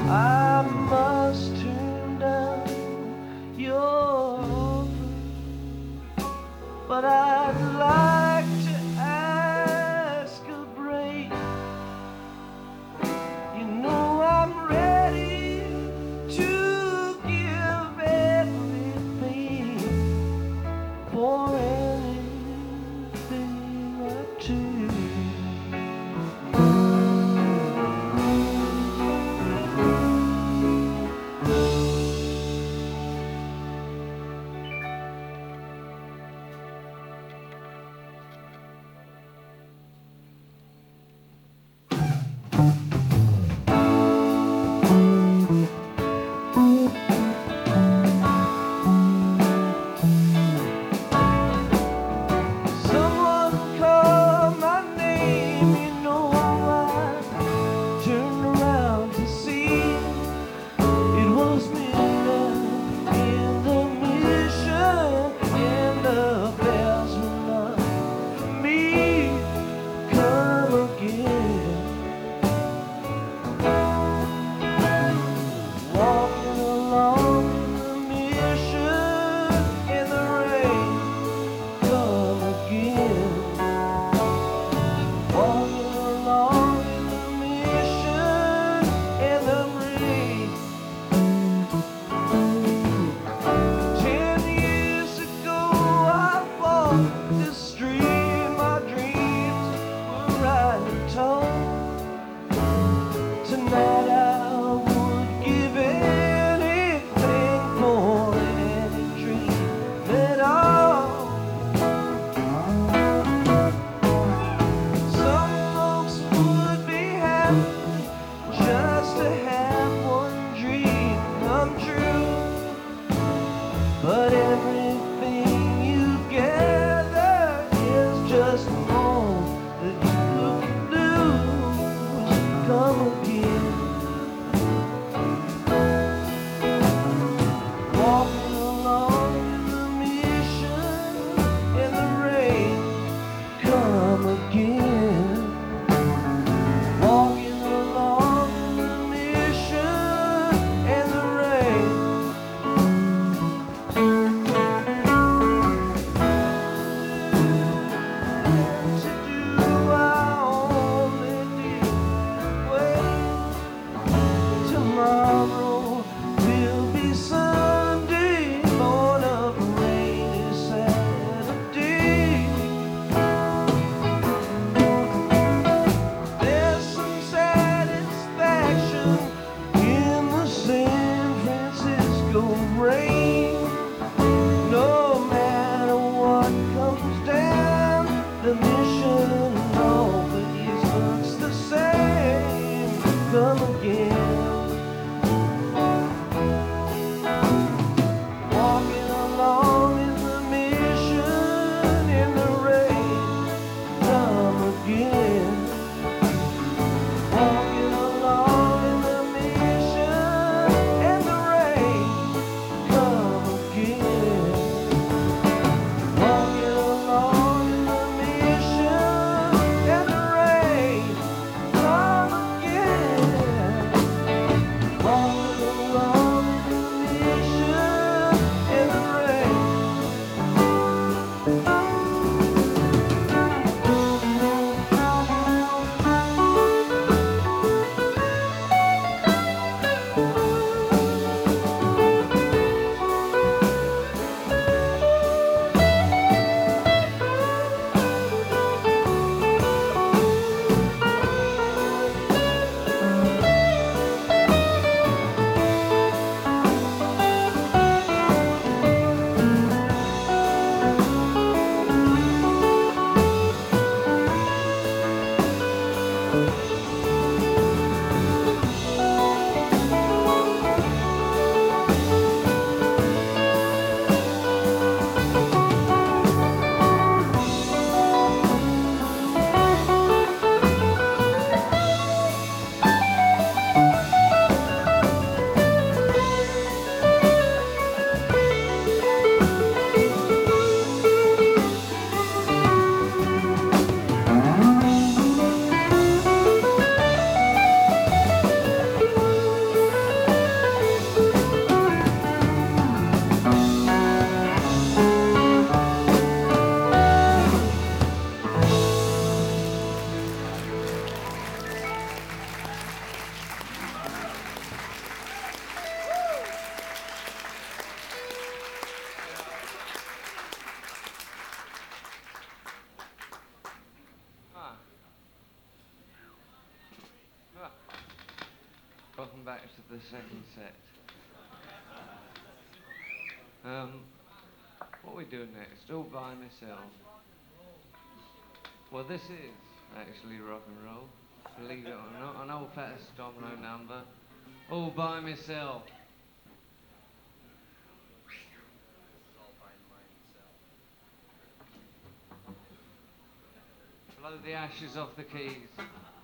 I must turn down your offer, but I'd like to ask a break. You know I'm ready to give everything for anything I take. Someone call my name, you know I turned around to see it was midnight in the mission, and the bells were not for me. Come again, walking along the mission in the rain. Come again, walking along in the mission in the rain. 10 years ago I walked this street, my dreams were riding tall. Tonight I would give anything for any dream at all. Some folks would be happy just to have one dream come true, but everything you gather is just more that you can lose. Come again, walking along in the mission in the rain. Come again, walking along in the mission in the rain. To do I only did wait. Tomorrow will be Sunday, born of a rainy Saturday. There's some satisfaction in the San Francisco rain. No matter what comes down, the mission always looks the same. Come again, walking along in the mission in the rain. Come again, walking along in the mission in the rain. Come again, walking along in the mission in the rain. Come again, walking along in the mission in the rain. back to the second set. What are we doing next? All by myself. Well, this is actually rock and roll, believe it or not. An old Fats Domino number. All by myself. Blow the ashes off the keys.